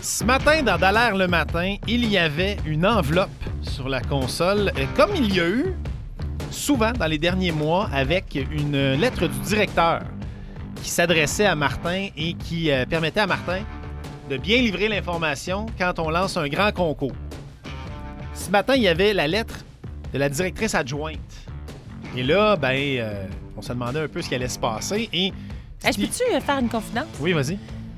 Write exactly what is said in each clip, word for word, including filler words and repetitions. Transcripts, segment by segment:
Ce matin, dans Dallaire le matin, il y avait une enveloppe sur la console, comme il y a eu souvent dans les derniers mois avec une lettre du directeur qui s'adressait à Martin et qui euh, permettait à Martin de bien livrer l'information quand on lance un grand concours. Ce matin, il y avait la lettre de la directrice adjointe. Et là, ben, euh, on se demandait un peu ce qui allait se passer. Et hey, je peux-tu faire une confidence? Oui, vas-y.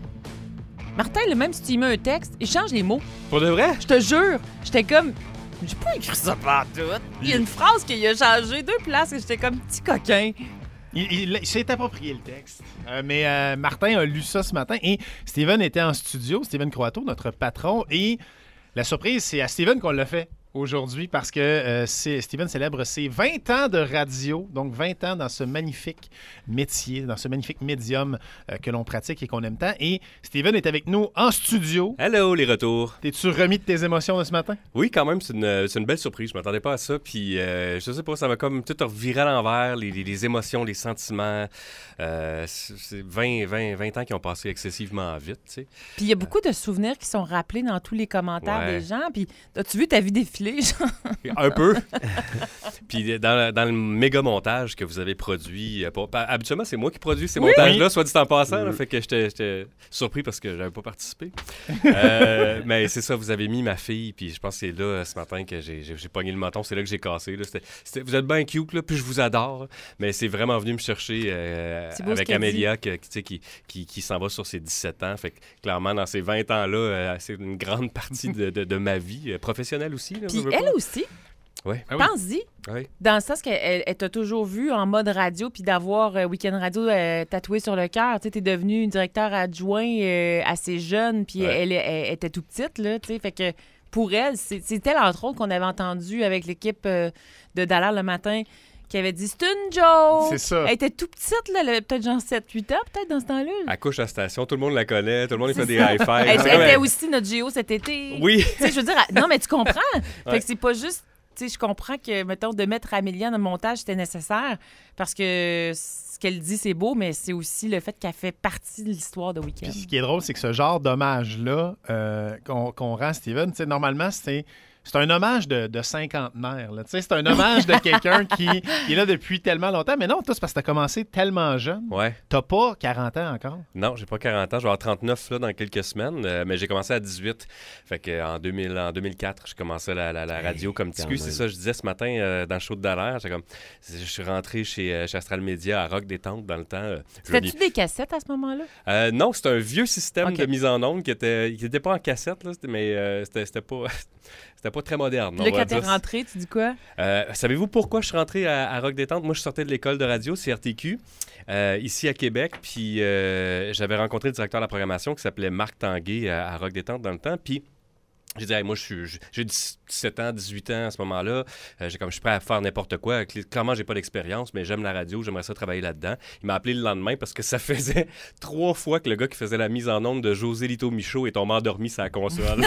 Martin, là, même si tu y mets un texte, il change les mots. Pour de vrai? Je te jure, j'étais comme... J'ai pas écrit ça partout. Il y a une phrase qu'il a changé deux places et j'étais comme petit coquin. Il, il, il s'est approprié le texte. Euh, mais euh, Martin a lu ça ce matin et Steven était en studio, Steven Croato, notre patron. Et la surprise, c'est à Steven qu'on l'a fait aujourd'hui parce que euh, c'est, Steven célèbre ses vingt ans de radio, donc vingt ans dans ce magnifique métier, dans ce magnifique médium euh, que l'on pratique et qu'on aime tant. Et Steven est avec nous en studio. Hello, les retours. T'es-tu remis de tes émotions de ce matin? Oui, quand même, c'est une, c'est une belle surprise. Je m'attendais pas à ça. Puis, euh, je sais pas, ça m'a comme tout reviré à l'envers, les, les, les émotions, les sentiments. Euh, c'est vingt, vingt, vingt ans qui ont passé excessivement vite, tu sais. Puis, il y a beaucoup de souvenirs qui sont rappelés dans tous les commentaires Ouais. des gens. Puis, as-tu vu ta vie défiler? Un peu. Puis dans, dans le méga montage que vous avez produit, euh, pas- pas- habituellement, c'est moi qui produis ces Oui. montages-là, soit dit en passant. Là, fait que j'étais, j'étais surpris parce que j'avais pas participé. Euh, mais c'est ça, vous avez mis ma fille, puis je pense que c'est là, ce matin, que j'ai, j'ai, j'ai pogné le menton. C'est là que j'ai cassé. Là. C'était, c'était- vous êtes bien cute, là, puis je vous adore. Mais c'est vraiment venu me chercher euh, C'est beau ce avec qu'elle Amélia, que, qui, tu sais, qui, qui, qui s'en va sur ses dix-sept ans. Fait que clairement, dans ces vingt ans-là, euh, c'est une grande partie de, de, de ma vie, euh, professionnelle aussi. Là, Puis, je veux elle pas. aussi, Ouais. Ah oui. pense-y. Ouais. Dans le sens qu'elle elle, elle t'a toujours vu en mode radio, puis d'avoir euh, Week-end Radio euh, tatoué sur le cœur. Tu sais, t'es devenue directeur adjoint euh, assez jeune, puis Ouais. elle, elle, elle était toute petite, là, tu sais. Fait que pour elle, c'est- c'était entre autres qu'on avait entendu avec l'équipe euh, de Dallaire le matin qui avait dit « C'est une joke! » C'est ça. Elle était toute petite, là, elle avait peut-être genre sept huit ans, peut-être, dans ce temps-là. Elle couche à la station, tout le monde la connaît, tout le monde lui C'est fait des ça. high-fives. Elle, C'est elle comme- était aussi notre Géo cet été. Oui. Tu sais, je veux dire, elle- non, mais tu comprends. Fait Ouais. que c'est pas juste, tu sais, je comprends que, mettons, de mettre Amélia dans le montage, c'était nécessaire parce que ce qu'elle dit, c'est beau, mais c'est aussi le fait qu'elle fait partie de l'histoire de Week-end. Puis ce qui est drôle, c'est que ce genre d'hommage-là euh, qu'on, qu'on rend à Steven, tu sais, normalement, c'est, c'est un hommage de, de cinquantenaire. Là. Tu sais, c'est un hommage de quelqu'un qui, qui est là depuis tellement longtemps. Mais non, toi, c'est parce que tu as commencé tellement jeune. Ouais. T'as pas quarante ans encore. Non, j'ai pas quarante ans, je vais avoir trente-neuf là, dans quelques semaines, euh, mais j'ai commencé à dix-huit. Fait que en deux mille, en deux mille quatre, j'ai commencé la, la, la radio comme petit cul. C'est ça, je disais ce matin euh, dans le show de Dallaire. J'ai comme, je suis rentré chez, euh, chez Astral Media à Rock Détente dans le temps. euh, je l'ai- Fais-tu des cassettes à ce moment-là? Euh, non, c'est un vieux système Ok. de mise en onde qui était, qui était pas en cassette, là, c'était- mais euh, c'était, c'était pas, c'était pas très moderne. Puis on là, va quand t'es dire. rentré, tu dis quoi? Euh, savez-vous pourquoi je suis rentré à, à Rock Détente? Moi, je sortais de l'école de radio, C R T Q, euh, ici à Québec. Puis euh, j'avais rencontré le directeur de la programmation qui s'appelait Marc Tanguay à, à Rock Détente dans le temps. Puis j'ai dit, hey, moi, je suis, j'ai dix-sept ans, dix-huit ans à ce moment-là. Euh, j'ai comme, je suis prêt à faire n'importe quoi. Cl- Clairement, j'ai pas d'expérience, mais j'aime la radio, j'aimerais ça travailler là-dedans. Il m'a appelé le lendemain parce que ça faisait trois fois que le gars qui faisait la mise en onde de José Lito Michaud est tombé endormi sur la console.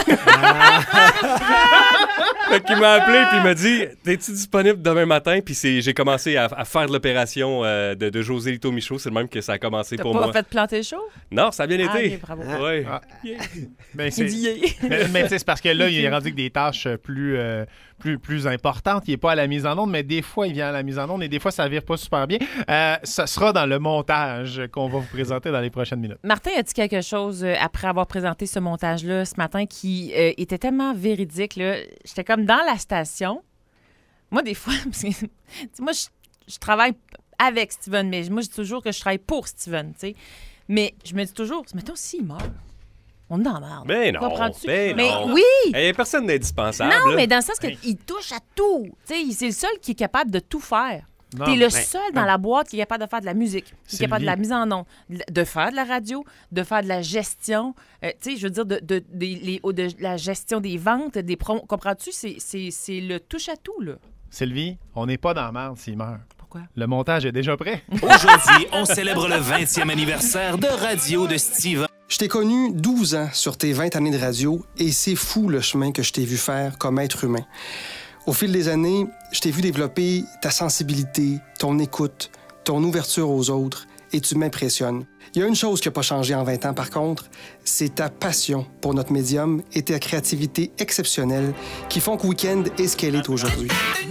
Fait qu'il m'a appelé puis il m'a dit, t'es-tu disponible demain matin? Puis c'est, j'ai commencé à, à faire de l'opération euh, de, de José Lito Michaud. C'est le même que ça a commencé T'as pour pas moi. fait planter le show? Non, ça a bien Ah, été. ok, bravo. Ouais. Ah. Ben, Il c'est, dit yeah. mais mais tu sais, c'est parce que là, il est rendu avec des tâches plus, euh, plus, plus importantes. Il n'est pas à la mise en onde, mais des fois, il vient à la mise en onde et des fois, ça ne vire pas super bien. Euh, ça sera dans le montage qu'on va vous présenter dans les prochaines minutes. Martin, a dit quelque chose euh, après avoir présenté ce montage-là ce matin qui euh, était tellement véridique, là. J'étais comme dans la station. Moi, des fois, parce que, tu sais, moi, je, je travaille avec Steven, mais moi, je dis toujours que je travaille pour Steven, tu sais. Mais je me dis toujours, mettons, s'il meurt, on est dans la merde. Ben non, Comprends-tu? ben mais non. oui! Il n'y a personne d'indispensable. Non, là. mais dans le sens Hey. qu'il touche à tout. Tu sais, c'est le seul qui est capable de tout faire. Non, T'es le ben, seul dans la boîte qui est capable de faire de la musique, qui est Sylvie. capable de la mise en onde, de faire de la radio, de faire de la gestion. Euh, tu sais, je veux dire, de, de, des- les- de la gestion des ventes, des promos. Comprends-tu? C'est, c'est, c'est le touche-à-tout, là. Sylvie, on n'est pas dans la merde s'il meurt. Pourquoi? Le montage est déjà prêt. Aujourd'hui, on célèbre le vingtième anniversaire de radio de Steven. Je t'ai connu douze ans sur tes vingt années de radio et c'est fou le chemin que je t'ai vu faire comme être humain. Au fil des années, je t'ai vu développer ta sensibilité, ton écoute, ton ouverture aux autres et tu m'impressionnes. Il y a une chose qui n'a pas changé en vingt ans, par contre, c'est ta passion pour notre médium et ta créativité exceptionnelle qui font que Week-end est ce qu'elle est aujourd'hui.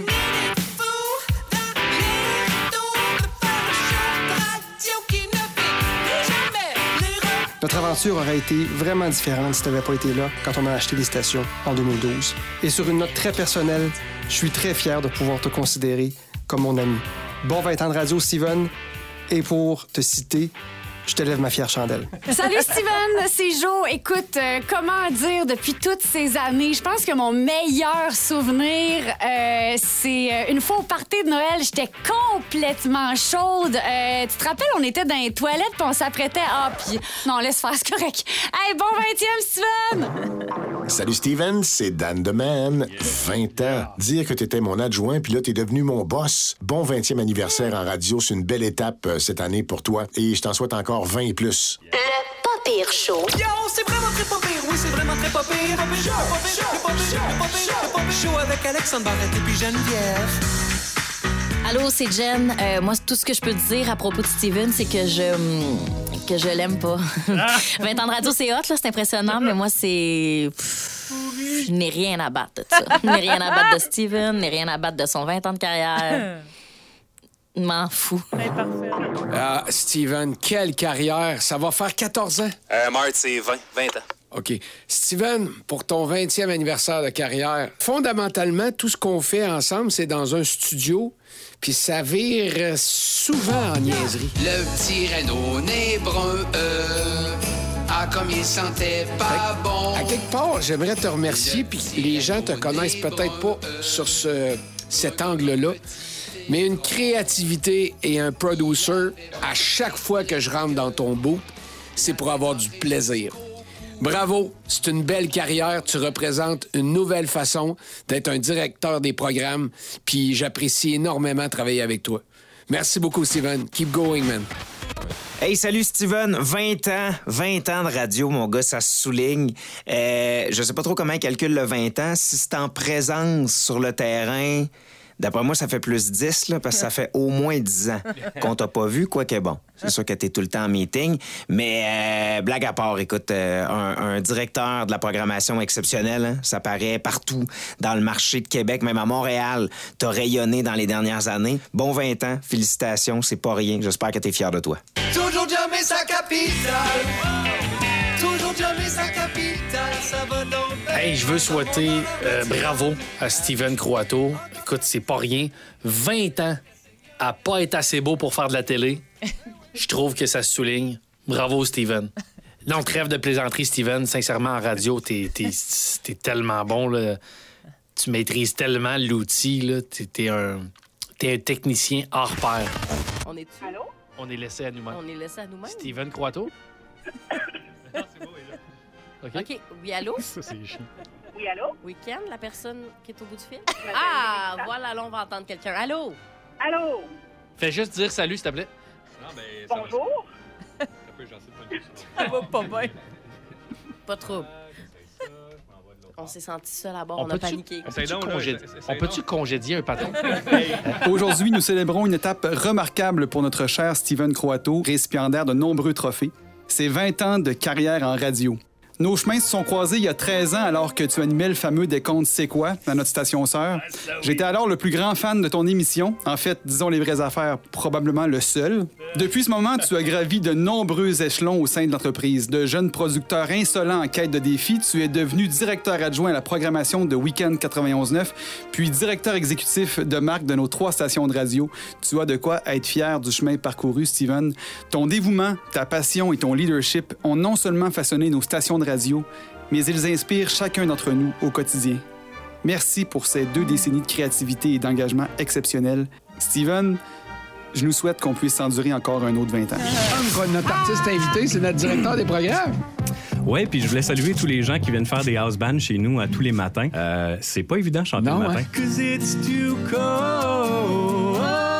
Notre aventure aurait été vraiment différente si tu n'avais pas été là quand on a acheté les stations en deux mille douze. Et sur une note très personnelle, je suis très fier de pouvoir te considérer comme mon ami. Bon vingt ans de radio, Steven. Et pour te citer, je te lève ma fière chandelle. Salut Steven, c'est Jo. Écoute, euh, comment dire, depuis toutes ces années, je pense que mon meilleur souvenir, euh, c'est euh, une fois au party de Noël, j'étais complètement chaude. Euh, tu te rappelles, on était dans les toilettes puis on s'apprêtait... Ah, puis... Non, laisse faire, c'est correct. Hey, bon vingtième, Steven! Salut Steven, c'est Dan the Man. vingt ans. Dire que t'étais mon adjoint, puis là, t'es devenu mon boss. Bon vingtième anniversaire en radio, c'est une belle étape euh, cette année pour toi. Et je t'en souhaite encore vingt et plus. Le pas pire show. Yo, c'est vraiment très pas pire. Oui, c'est vraiment très pas pire. Pas pire, pas pire, pas pire, pas pire, pas pire. Show avec Alexandre Barrette et puis Geneviève. Allô, c'est Jen. Euh, moi, tout ce que je peux te dire à propos de Steven, c'est que je que je l'aime pas. Ah! vingt ans de radio, c'est hot, là, c'est impressionnant, mais moi, c'est... Pff, je n'ai rien à battre de ça. Je n'ai rien à battre de Steven, je n'ai rien à battre de son vingt ans de carrière. Je m'en fous. C'est parfait. Ah, Steven, quelle carrière! Ça va faire quatorze ans? Euh, Marthe, c'est vingt, vingt ans. OK. Steven, pour ton vingtième anniversaire de carrière, fondamentalement, tout ce qu'on fait ensemble, c'est dans un studio, puis ça vire souvent en niaiserie. Le petit Renaud nez brun, euh, ah, comme il sentait pas fait, bon. À quelque part, j'aimerais te remercier, puis les gens te connaissent peut-être pas sur ce, cet angle-là, mais une créativité et un producer, à chaque fois que je rentre dans ton bout, c'est pour avoir du plaisir. Bravo, c'est une belle carrière. Tu représentes une nouvelle façon d'être un directeur des programmes, puis j'apprécie énormément travailler avec toi. Merci beaucoup, Steven. Keep going, man. Hey, salut Steven, vingt ans, vingt ans de radio, mon gars, ça se souligne. Euh, je sais pas trop comment il calcule le vingt ans. Si c'est en présence sur le terrain, d'après moi, ça fait plus dix, là, parce que ça fait au moins dix ans qu'on t'a pas vu, quoi que bon. C'est sûr que t'es tout le temps en meeting, mais euh, blague à part, écoute, euh, un, un directeur de la programmation exceptionnel, hein, ça paraît partout dans le marché de Québec, même à Montréal, t'as rayonné dans les dernières années. Bon vingt ans, félicitations, c'est pas rien, j'espère que t'es fier de toi. Toujours jamais sa capitale. Toujours jamais sa capitale, ça va donc... Hey, je veux souhaiter euh, bravo à Steven Croato. Écoute, c'est pas rien. vingt ans à pas être assez beau pour faire de la télé. Je trouve que ça se souligne. Bravo, Steven. Non, trêve de plaisanterie, Steven. Sincèrement, en radio, t'es, t'es, t'es tellement bon, là. Tu maîtrises tellement l'outil, là. T'es, t'es, un, t'es un technicien hors pair. On est dessus. Allô? On est laissé à nous-mêmes. On est laissé à nous-mêmes. Steven Croato? Non, c'est beau, il est là. OK. OK. Oui, allô? Ça, c'est chiant. Oui, allô? Week-end, la personne qui est au bout du fil? Ah, voilà, là, on va entendre quelqu'un. Allô? Allô? Fais juste dire salut, s'il te plaît. Non, ben, bonjour. Ça peut, j'en sais pas. Ça va pas bien. Pas trop. On s'est senti seul à bord, on, on a peut-tu, paniqué. On peut-tu, congé... on peut-tu congédier un patron? Aujourd'hui, nous célébrons une étape remarquable pour notre cher Steven Croato, récipiendaire de nombreux trophées. C'est vingt ans de carrière en radio. Nos chemins se sont croisés il y a treize ans alors que tu animais le fameux Décompte C'est quoi à notre station sœur. J'étais alors le plus grand fan de ton émission. En fait, disons les vraies affaires, probablement le seul. Depuis ce moment, tu as gravi de nombreux échelons au sein de l'entreprise. De jeune producteur insolent en quête de défis, tu es devenu directeur adjoint à la programmation de Week-end quatre-vingt-onze neuf, puis directeur exécutif de marque de nos trois stations de radio. Tu as de quoi être fier du chemin parcouru, Steven. Ton dévouement, ta passion et ton leadership ont non seulement façonné nos stations de radio, mais ils inspirent chacun d'entre nous au quotidien. Merci pour ces deux décennies de créativité et d'engagement exceptionnels. Steven, je nous souhaite qu'on puisse endurer encore un autre vingt ans. Notre artiste invité, c'est notre directeur des programmes. Ouais, puis je voulais saluer tous les gens qui viennent faire des house bands chez nous à tous les matins. Euh, c'est pas évident de chanter non, le matin. Hein? 'Cause it's too cold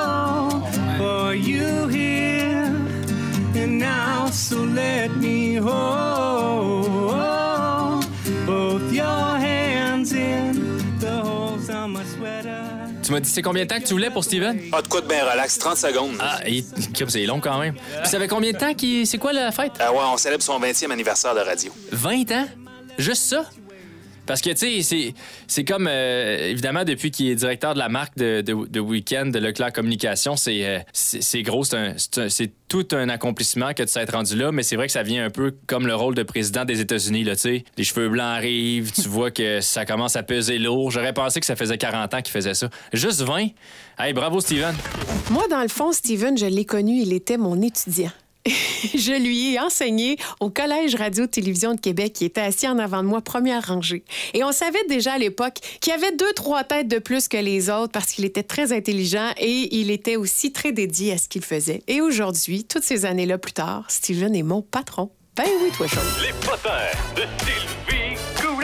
for you here and now, so let me hold both your hands in the holes on my sweater. Tu m'as dit c'est combien de temps que tu voulais pour Steven? Ah, de quoi de bien relax, trente secondes. Ah, il... c'est long quand même. Puis ça fait combien de temps qu'il... C'est quoi la fête? Ah ouais, on célèbre son vingtième anniversaire de radio. vingt ans? Juste ça? Parce que, tu sais, c'est, c'est comme, euh, évidemment, depuis qu'il est directeur de la marque de, de, de Week-end, de Leclerc Communication, c'est, euh, c'est, c'est gros, c'est, un, c'est, un, c'est tout un accomplissement que de s'être rendu là, mais c'est vrai que ça vient un peu comme le rôle de président des États-Unis, là, tu sais. Les cheveux blancs arrivent, tu vois que ça commence à peser lourd. J'aurais pensé que ça faisait quarante ans qu'il faisait ça. Juste vingt? Hey, bravo, Steven. Moi, dans le fond, Steven, je l'ai connu, il était mon étudiant. Je lui ai enseigné au Collège Radio-Télévision de Québec, qui était assis en avant de moi, première rangée. Et on savait déjà à l'époque qu'il avait deux, trois têtes de plus que les autres parce qu'il était très intelligent et il était aussi très dédié à ce qu'il faisait. Et aujourd'hui, toutes ces années-là plus tard, Steven est mon patron. Ben oui, toi, chaud. Les potins de Sylvie Goulet.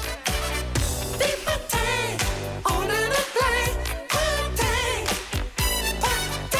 Des potins, on en a plein. Potins, potins.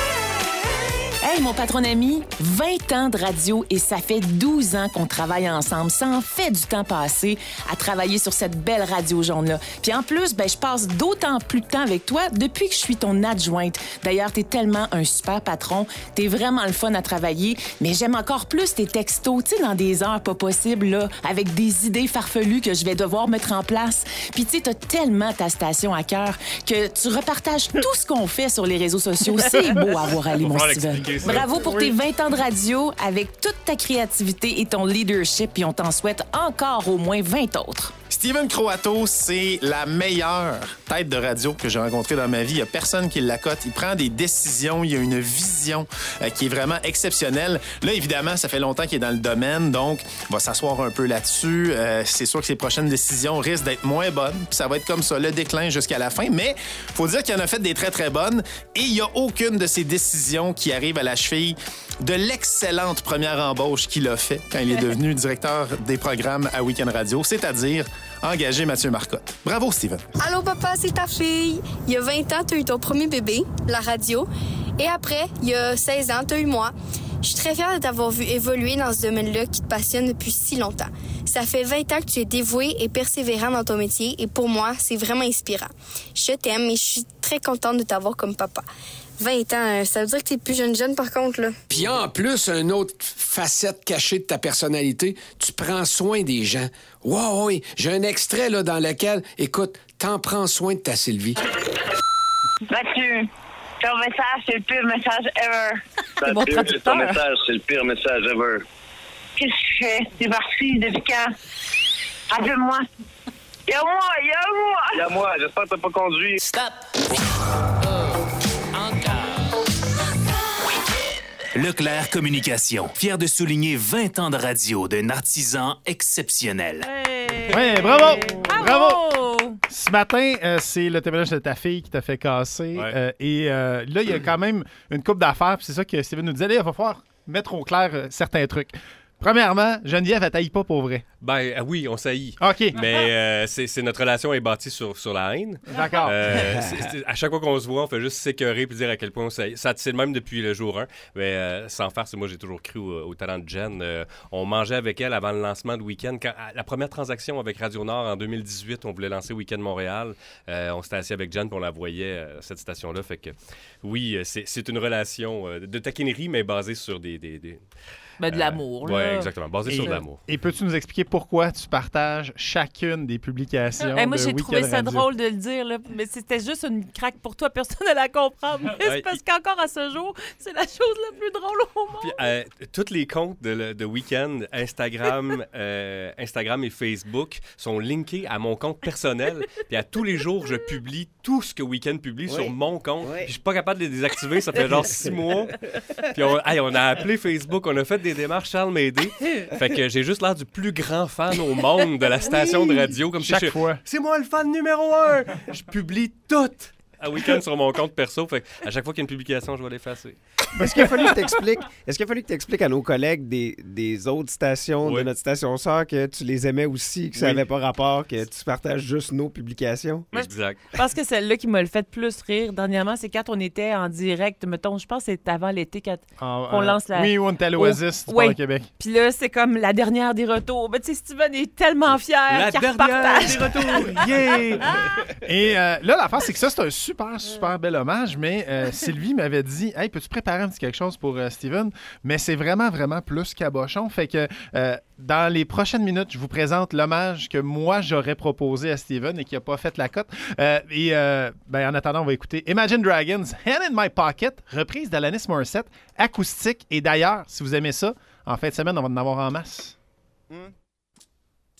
Hey, mon patron ami, vingt ans de radio et ça fait douze ans qu'on travaille ensemble. Ça en fait du temps passé à travailler sur cette belle radio jaune-là. Puis en plus, ben, je passe d'autant plus de temps avec toi depuis que je suis ton adjointe. D'ailleurs, t'es tellement un super patron. T'es vraiment le fun à travailler. Mais j'aime encore plus tes textos, tu sais, dans des heures pas possibles, là, avec des idées farfelues que je vais devoir mettre en place. Puis tu sais, t'as tellement ta station à cœur que tu repartages tout ce qu'on fait sur les réseaux sociaux. C'est beau à voir aller, mon Steven. Bravo pour tes vingt ans de radio avec toute ta créativité et ton leadership, puis on t'en souhaite encore au moins vingt autres. Steven Croato, c'est la meilleure tête de radio que j'ai rencontrée dans ma vie. Il n'y a personne qui l'accote. Il prend des décisions. Il a une vision euh, qui est vraiment exceptionnelle. Là, évidemment, ça fait longtemps qu'il est dans le domaine, donc il va s'asseoir un peu là-dessus. Euh, c'est sûr que ses prochaines décisions risquent d'être moins bonnes. Puis ça va être comme ça, le déclin jusqu'à la fin. Mais il faut dire qu'il en a fait des très, très bonnes. Et il n'y a aucune de ses décisions qui arrive à la cheville de l'excellente première embauche qu'il a fait quand il est devenu directeur des programmes à Week-end Radio, c'est-à-dire engager Mathieu Marcotte. Bravo, Steven. Allô, papa, c'est ta fille. Il y a vingt ans, tu as eu ton premier bébé, la radio. Et après, il y a seize ans, tu as eu moi. Je suis très fière de t'avoir vu évoluer dans ce domaine-là qui te passionne depuis si longtemps. Ça fait vingt ans que tu es dévoué et persévérant dans ton métier et pour moi, c'est vraiment inspirant. Je t'aime et je suis très contente de t'avoir comme papa. vingt ans, ça veut dire que t'es plus jeune jeune, par contre, là. Puis en plus, une autre facette cachée de ta personnalité, tu prends soin des gens. Wow, oui, j'ai un extrait là dans lequel, écoute, t'en prends soin de ta Sylvie. Mathieu, ton message, c'est le pire message ever. Mathieu, ton message, c'est le pire message ever. Qu'est-ce que tu fais? T'es parti depuis quand? Appelle-moi. Y'a moi, y'a moi! Y'a moi, j'espère que t'as pas conduit. Stop! Leclerc Communication, fier de souligner vingt ans de radio d'un artisan exceptionnel. Oui, bravo! Bravo! bravo! Ce matin, euh, c'est le témoignage de ta fille qui t'a fait casser. Ouais. Euh, et euh, là, il y a quand même une couple d'affaires. Puis c'est ça que Steven nous disait. Là, il va falloir mettre au clair euh, certains trucs. Premièrement, Geneviève, elle taille pas pour vrai. Ben euh, oui, on saillit. OK. Mais euh, c'est, c'est notre relation est bâtie sur, sur la haine. D'accord. Euh, c'est, c'est, à chaque fois qu'on se voit, on fait juste s'écœurer puis dire à quel point on saillit. Ça, c'est le même depuis le jour un. Mais euh, sans faire, c'est moi, j'ai toujours cru au, au talent de Jen. Euh, on mangeait avec elle avant le lancement de Week-end. Quand, la première transaction avec Radio-Nord en deux mille dix-huit, on voulait lancer Week-end Montréal. Euh, on s'était assis avec Jen puis on la voyait, euh, cette station-là. Fait que oui, c'est, c'est une relation euh, de taquinerie, mais basée sur des... des, des Ben, de l'amour. Oui, là. exactement. Basé et, sur de l'amour. Et peux-tu nous expliquer pourquoi tu partages chacune des publications Hey, moi, de j'ai Week-end trouvé ça Radio? drôle de le dire, là, mais c'était juste une craque pour toi. Personne ne la comprendre. Mais Ouais, c'est parce il- qu'encore à ce jour, c'est la chose la plus drôle au monde. Puis, euh, tous les comptes de, de Week-end, Instagram, euh, Instagram et Facebook sont linkés à mon compte personnel. Puis à tous les jours, je publie tout ce que Week-end publie Oui. sur mon compte. Oui. Puis je suis pas capable de les désactiver. Ça fait genre six mois. Puis on, hey, on a appelé Facebook, on a fait des démarches. Charles m'a aidé. Fait que j'ai juste l'air du plus grand fan au monde de la station de radio. Comme Chaque si je- fois. C'est moi le fan numéro un. Je publie tout à Week-end sur mon compte perso. Fait que à chaque fois qu'il y a une publication, je vais l'effacer. Est-ce qu'il a fallu que t'expliques, est-ce qu'il a fallu que t'expliques à nos collègues des, des autres stations Oui. de notre station sœur que tu les aimais aussi, que ça Oui. n'avait pas rapport, que tu partages juste nos publications? Exact. Je pense que celle-là qui m'a le fait plus rire dernièrement, c'est quand on était en direct, mettons, je pense que c'est avant l'été quand Ah, on euh, lance la... Oui, on était à l'Oasis, Oh, du Port oui. de Québec. Puis là, c'est comme la dernière des retours. Ben, tu sais, Steven est tellement fier La qu'il dernière repartage. des retours! Yeah! Et euh, là, l'affaire, c'est que ça, c'est un super super, super bel hommage, mais euh, Sylvie m'avait dit « Hey, peux-tu préparer un petit quelque chose pour euh, Steven? » Mais c'est vraiment, vraiment plus cabochon. Fait que euh, dans les prochaines minutes, je vous présente l'hommage que moi, j'aurais proposé à Steven et qui n'a pas fait la cote. Euh, et euh, ben, en attendant, on va écouter Imagine Dragons, Hand in My Pocket, reprise d'Alanis Morissette, acoustique. Et d'ailleurs, si vous aimez ça, en fin de semaine, on va en avoir en masse. Mm.